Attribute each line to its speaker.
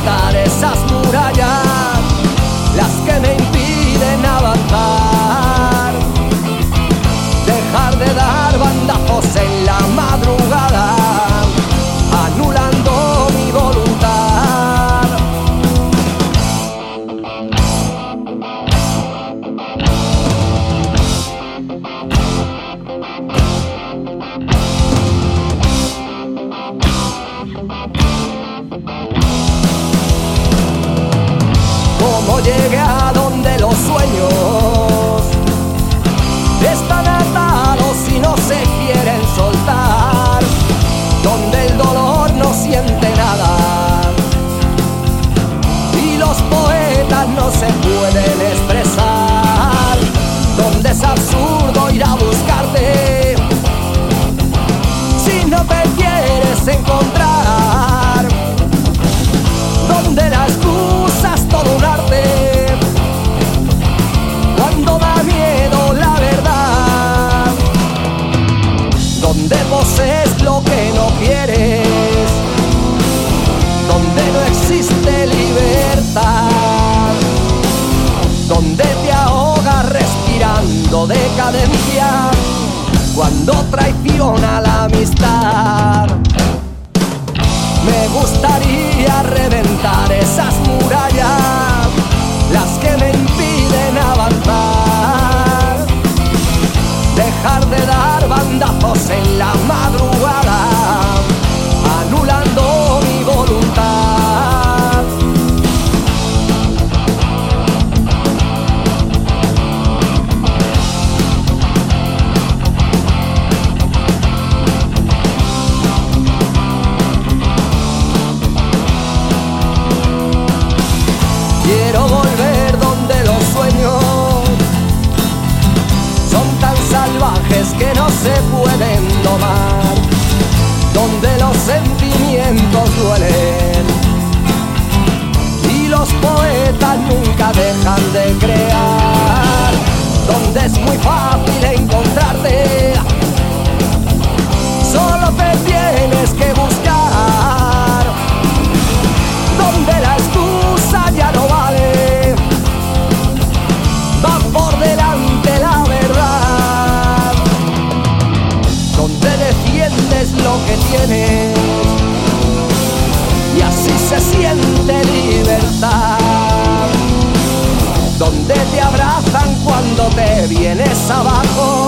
Speaker 1: reventar esas murallas, las que me impiden avanzar. Dejar de dar bandazos en la madrugada, anulando mi voluntad. Como llegué a donde los sueños están atados y no se quieren soltar, donde el dolor no siente nada y los poetas no se pueden expresar, donde es absurdo ir a buscarte si no te quieres encontrar, donde la excusa es todo un arte, cuando da miedo la verdad, donde posees lo que no quieres, donde no existe libertad, donde te ahogas respirando decadencia, cuando traiciona la amistad. Me gustaría reventar esas murallas, las que me impiden avanzar. Dejar de dar bandazos en la madrugada, anulando mi voluntad. Quiero volver donde los sueños son tan salvajes que no se pueden domar, donde los sentimientos duelen y los poetas nunca dejan de crear, donde es muy fácil encontrarte, solo te tienes que buscar, donde la excusa ya no vale, va por delante la verdad, donde defiendes lo que tienes y así se siente libertad, donde te abrazan cuando te vienes abajo